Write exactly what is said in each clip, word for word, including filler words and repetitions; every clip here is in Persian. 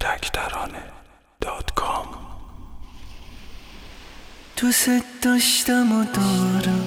کودک ترانه دات کام. دوست داشتم و دارم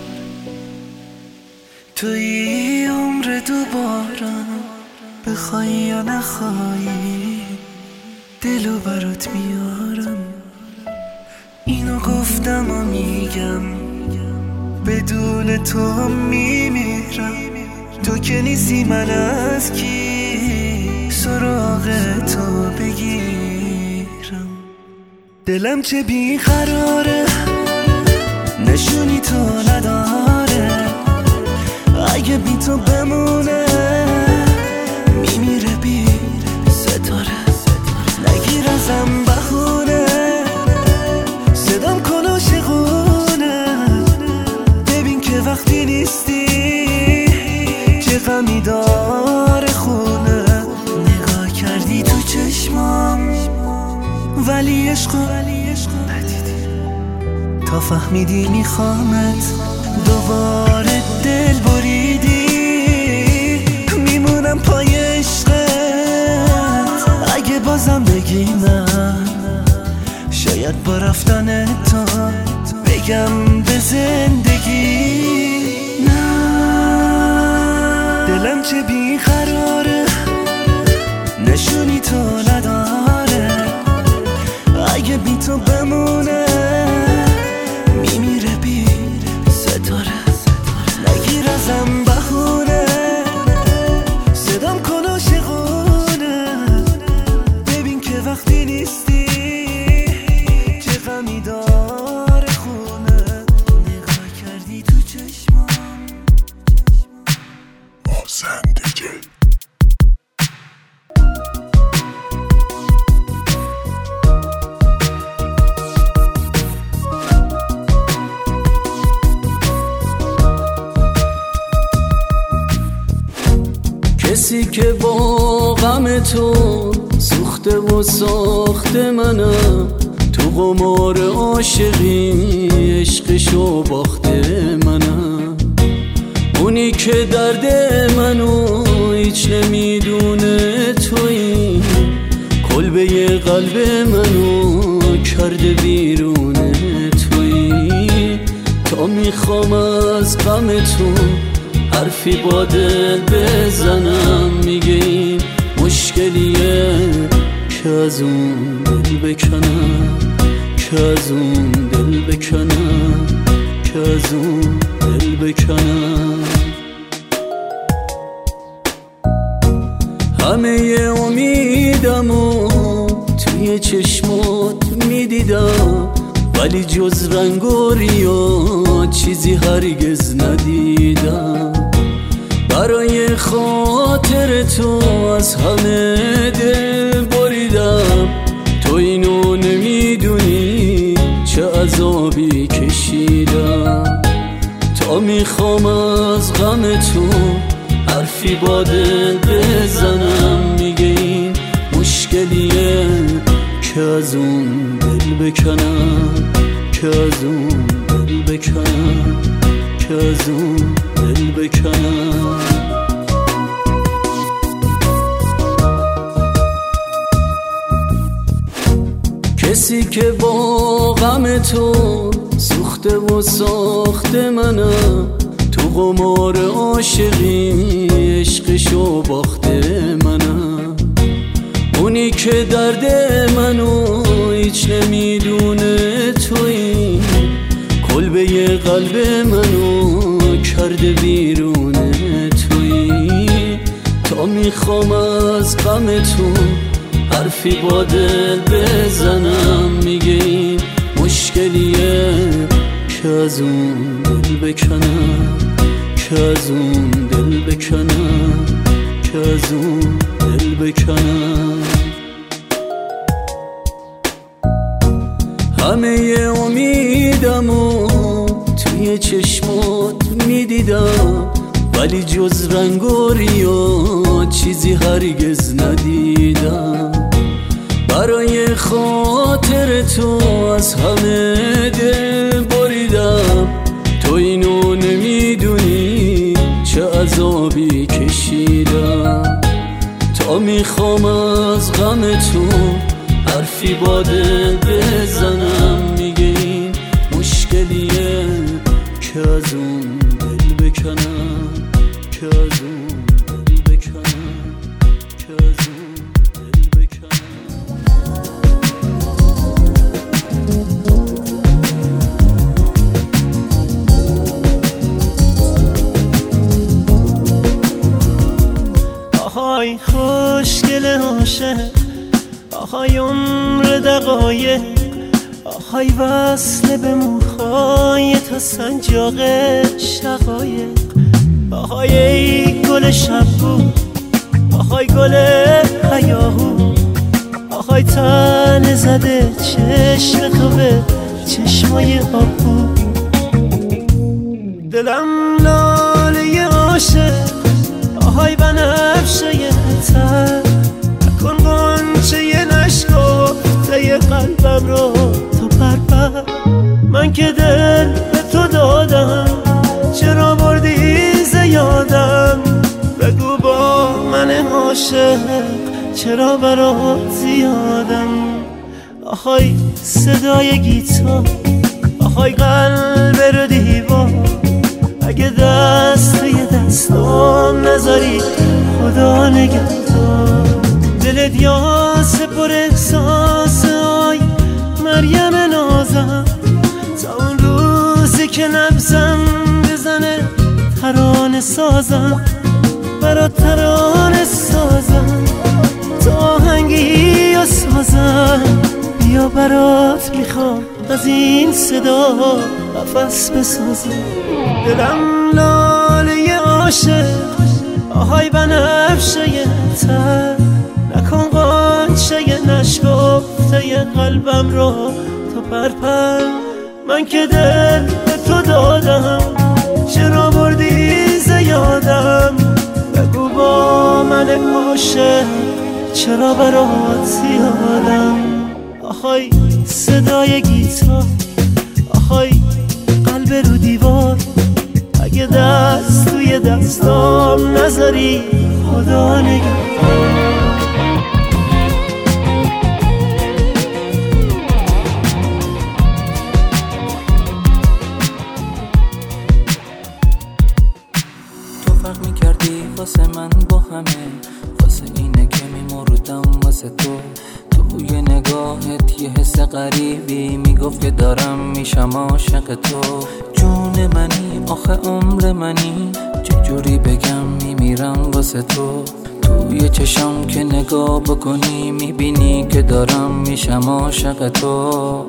توی عمر دوبارم، بخوای یا نخوای دلو برات میارم. اینو گفتم و میگم بدون تو میمیرم. تو که نیستی من از کی سراغ تو بگیرم. دلم چه بیقراره نشونی تو نداره، اگه بی تو بمونه میمیره بی ستاره. نگیر ازم بخونه صدام کن عاشقونه، ببین که وقتی نیستی چه غمی داره خونه. نگاه کردی تو چشمام ولی عشقو ندیدی، تا فهمیدی میخوامت دوباره دل بریدی. میمونم پای عشقت اگه بازم بگی من، شاید با رفتن تو بگم به زندگی نه. دلم چه بیقراره نشونی تو نداره، اگه بی تو بمونه میمیره بی ستاره. نگیر ازم بخونه صدام کن عاشقونه، ببین که وقتی نیستی چه غمی داره خونه. نگاه کردی تو چشمام زندگی. کسی که با غم تو سوخته و ساخته منم، تو قمار عاشقی عشقشو باخته منم. اونی که درد منو هیچ نمیدونه تویی، کلبه قلب منو کرده بیرونه تویی. تا میخوام از غم تو حرفی با دل بزنم، میگه این مشکلیه که از اون دل بکنم، که از اون دل بکنم، که از اون دل بکنم. همه امیدم و توی چشمات میدیدم، ولی جز رنگ و ریا چیزی هرگز ندیدم. برای خاطر تو از همه دل بریدم، تو اینو نمیدونی چه عذابی کشیدم. تا میخوام از غم تو حرفی با دل بزنم، میگه این مشکلیه که از اون دل بکنم، که از اون دل بکنم، که از اون دل بکنم. کسی که با غم تو سوخته و ساخته منم، تو قمار عاشقی عشقشو باخته منم. اونی که درد منو هیچ نمیدونه تویی، کلبه قلب منو کرده بیرونه تویی. تا میخوام از غم تو حرفی با دل بزنم، میگه این مشکلیه که از اون دل بکنم، که از اون دل بکنم، که از اون دل بکنم. همه امیدم و توی چشمات میدیدم، ولی جز رنگ و ریا چیزی هرگز ندیدم. برای خاطر تو از همه دل بریدم، تو اینو نمیدونی چه عذابی کشیدم. تا می میخوام از غمتون حرفی باده بزنم. میگه این مشکلیه که از اون دل بکنم، که از اون دل بکنم، که از اون دل بکنم. آهای خوشگل عاشق، آهای عمر دقایق، آهای وصل به موهای تا سنجاق شقایق، آهای ای گل شبو، آهای گل هیاهو، آهای تن زده چشم تو به چشمای آبو. دلم لاله عاشق، آهای بنفشه تر، نکن غنچه نشکفته قلبم رو تو پرپر. من که دل به تو دادم، چرا بردی زیادم؟ بگو با من عاشق چرا برات زیادم؟ آهای صدای گیتار، آهای قلب رو دیوار، اگه دست یه دستم نذاری خدا نگهدار. دلت یاسه پر احساس، آی مریم نازم، تا اون روزی که نبزم بزنه ترانه سازم، برات ترانه سازم، تا آهنگی یا سازم. بیا برات میخوام از این صدا نفس بسازم. دلم لاله عاشق، آهای بنفشه تر، نکن غنچه نشکفته قلبم رو تو پرپر. من که دل به تو دادم، چرا بردی زیادم؟ بگو با من عاشق چرا برات زیادم؟ آهای صدای گیتار، آهای قلب رو دیوار، اگه دست توی دستام نذاری خدا نگهدار. تو فرق میکردی واسه من با همه، واسه اینه که میمردم واسه تو. توی نگاهت یه حس غریبی میگفت که دارم میشم عاشق تو. جون منی آخه عمر منی، چجوری بگم میمیرم واسه تو. توی چشم که نگاه بکنی میبینی که دارم میشم عاشق تو.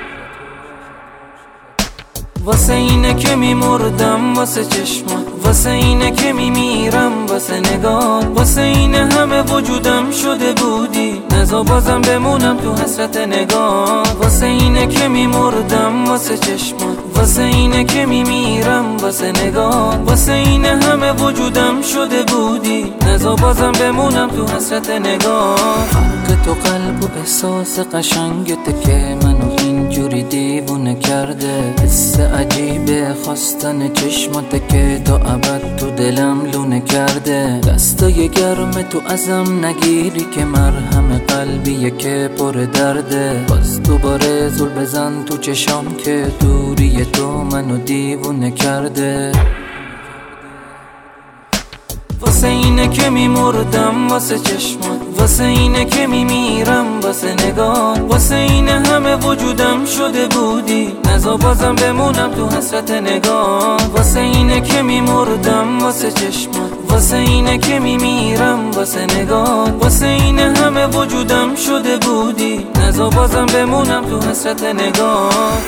واسه اینه که میمردم واسه چشمات، واسه اینه که میمیرم واسه نگات، واسه اینه همه وجودم شده بودی، نزا بازم بمونم تو حسرت نگات. واسه اینه که میمردم واسه چشمات، واسه اینه که میمیرم واسه نگات، واسه اینه همه وجودم شده بودی، نزا بازم بمونم تو حسرت نگات. فرق تو قلب و احساس قشنگته که منو اینجوری دیوونه کرده. حس عجیبه خواستن چشماته که تا ابد تو دلم لونه کرده. دستای گرم تو ازم نگیری که مرهم قلبیه که پر درده. باز دوباره زل بزن تو چشام که دوری تو منو دیوونه کرده. واسه اینه که میمردم واسه چشمات، واسه اینه که میمیرم واسه نگات، واسه اینه همه وجودم شده بودی، نزا بازم بمونم تو حسرت نگات. واسه اینه که میمردم واسه چشمات، واسه اینه که میمیرم واسه نگات، واسه اینه همه وجودم شده بودی، نزا بازم بمونم تو حسرت نگات.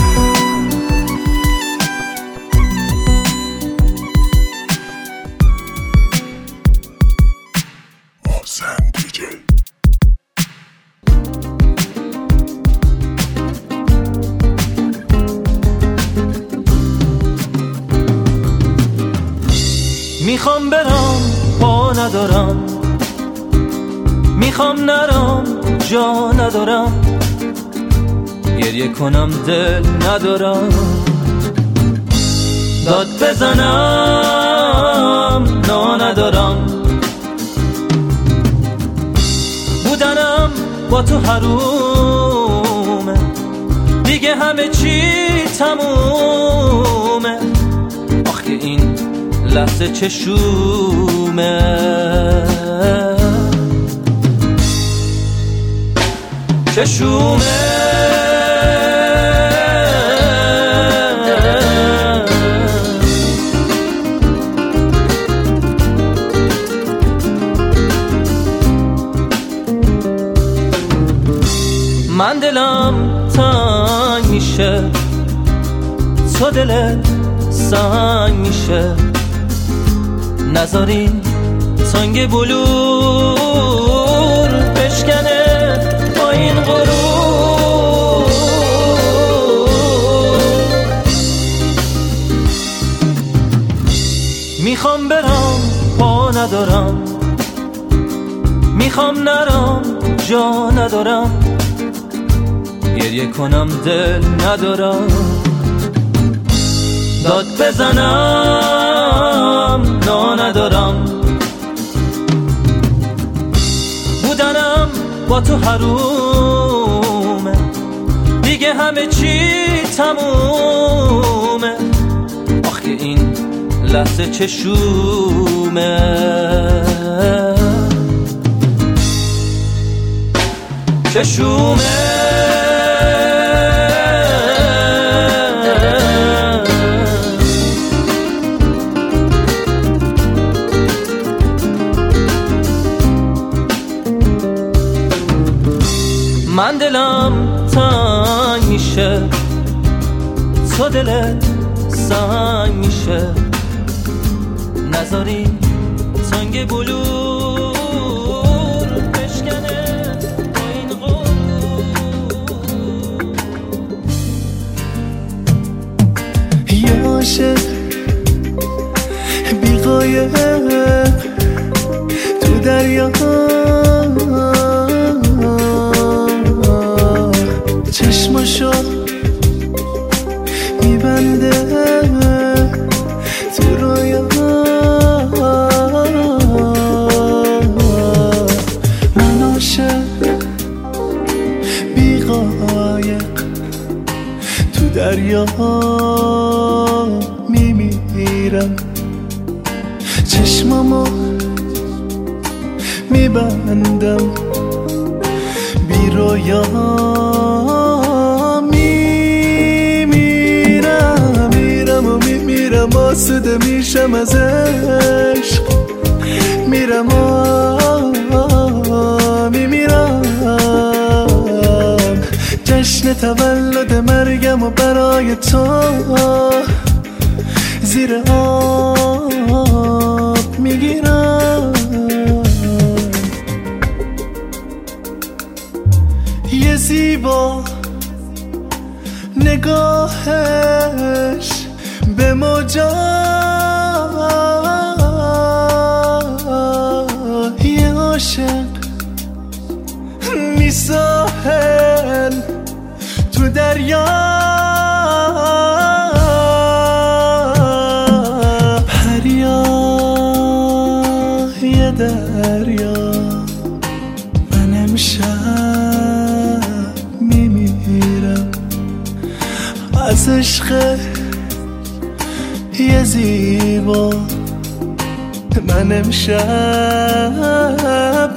میخوام برم پا ندارم، میخوام نرم جا ندارم، گریه کنم دل ندارم، داد بزنم نا ندارم. با تو حرومه، دیگه همه چی تمومه. آخه این لحظه چشومه، چشومه. من دلم تنگ میشه، تو دلت سنگ میشه. نذارین تنگ بلور بشکنه با این غرور. میخوام برم پا ندارم، میخوام نرم جا ندارم، گریه کنم دل ندارم، داد بزنم نا ندارم. بودنم با تو حرومه، دیگه همه چی تمومه. آخه این لحظه چشومه، چشومه. من دلم تنگ میشه، تو دلت سنگ میشه. نذاری تنگ بلور بشکنه با این غرور. یه عاشق بی‌قایب تو دریا، چشماشو میبنده تو رویا. من عاشق بی‌قایق تو دریا میمیرم، چشمامو میبندم بی رویا. میمیرم میرم و میمیرم، آسوده میشم از عشق. میرم و میمیرم، جشن تولد مرگم و برای تو زیر آب میگیرم. یه زیبا نگاهش به موجا، یه عاشق میساحل تو دریا. پریا یه دریا، من امشب میمیرم از عشق یه زیبا. من امشب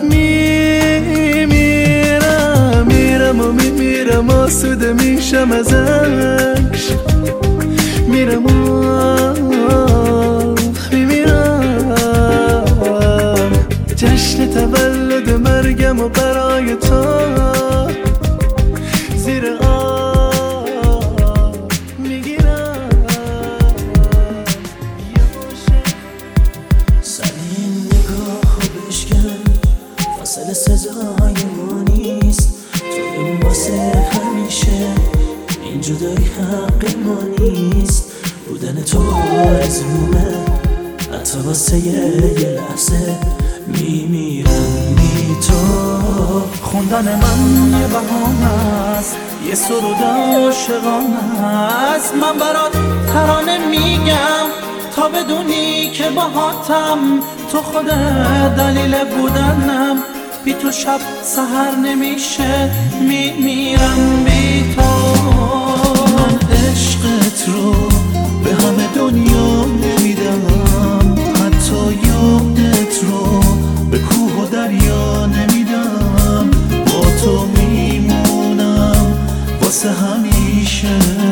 میمیرم میرم و میمیرم، آسوده میشم از عشق. میرم و میمیرم، جشن تولد مرگم و برای تو زیر آب میگیرم. سر این نگاه بشکن، فاصله سزای ما نیست. تو واسه همیشه، این جدایی حق ما نیست. بودن تو آرزومه، حتی واسه یه لحظه میمیرم بی تو. خوندن من یه بهانه است، یه سرود عاشقانه است. من برات ترانه میگم تا بدونی که باهاتم، تو خودت دلیل بودنم. بی تو شب سحر نمیشه، میمیرم بی تو. من عشقت رو به همه دنیا نمیدم، حتی یادت رو به کوه و دریا نمیدم. با تو میمونم واسه همیشه.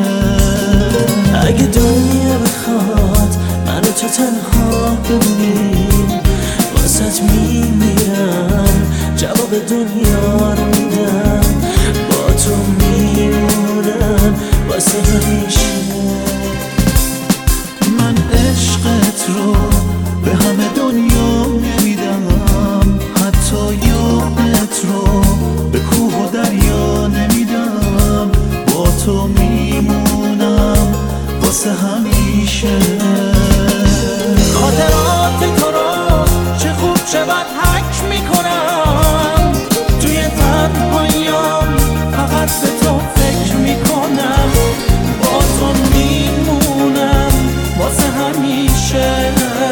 اگه دنیا بخواد من و تو تنها بمونیم، واسه میمیرم جواب دنیا رو میدم. با تو میمونم واسه همیشه. من عشقت رو به همه دنیا نمیدم، حتی یادت رو به کوه و دریا نمیدم. با تو میمونم واسه همیشه. خاطرات تو رو چه خوب چه بد حک میکنم، توی تنهاییام فقط به تو فکر میکنم. با تو میمونم واسه همیشه.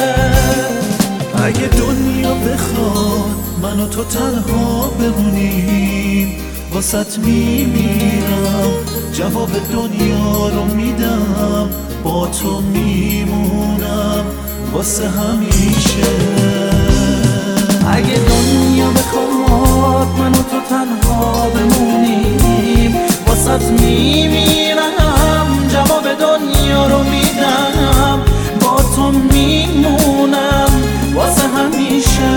اگه دنیا بخواد من و تو تنها بمونیم، واسط میمیرم جواب دنیا رو میدم. با تو میمونم واسه همیشه. اگه دنیا بخواد من و تو تنها بمونیم، واسط میمیرم جواب دنیا رو میدم. با تو میمونم واسه همیشه.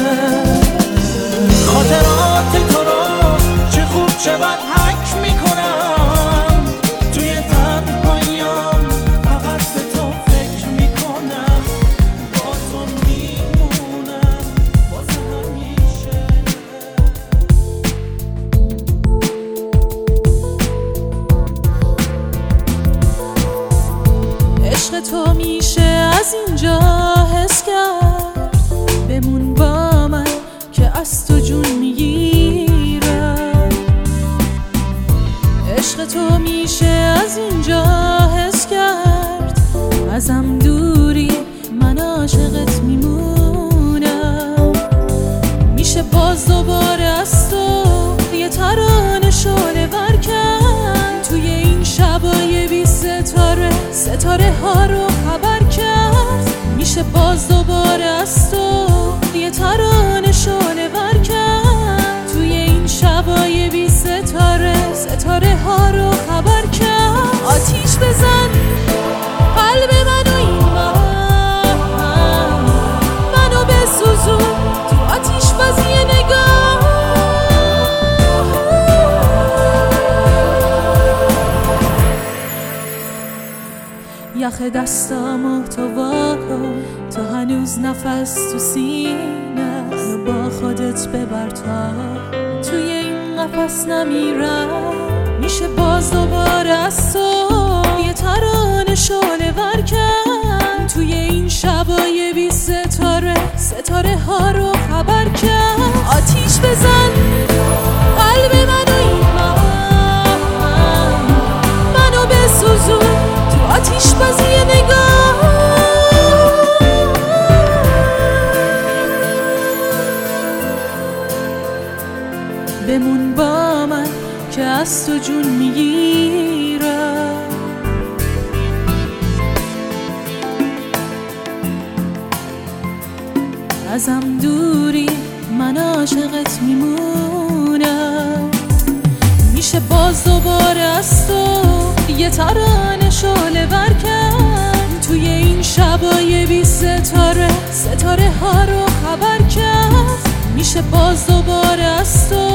خاطرات تو رو چه خوب چه بد حک میکنم، توی تنهاییام فقط به تو فکر میکنم. با تو میمونم واسه همیشه. عشق تو میشه از اینجا حس کرد، بمون با من که از تو جون میگیرم. عشق تو میشه از اینجا حس کرد، ازم دوری من عاشقت میمونم. میشه باز دوباره از تو یه ترانه شعله ور کرد، توی این شبای بی ستاره ستاره ها رو خبر کرد. میشه باز دوباره از تو یه ترانه شعله ور کرد، توی این شبای بی ستاره ستاره ها رو خبر کرد. آتیش بزن قلب منو این بار، منو بسوزون تو آتیش بازی نگاه. یخ دستامو تو واکن، تو هنوز نفس تو سینه، منو با خودت ببر تا توی این قفس نمیرم. میشه باز دوباره از تو یه ترانه شعله ور کرد، توی این شبای بی ستاره ستاره ها رو خبر کرد. آتیش بزن قلب منو این بار، منو بسوزون تو آتیش بازی نگاه. بمون با من که از تو جون میگیرم. ازم دوری من عاشقت میمونم. میشه باز دوباره از تو یه ترانه شعله ور کرد، توی این شبای بی ستاره ستاره ها رو خبر کرد. میشه باز دوباره از تو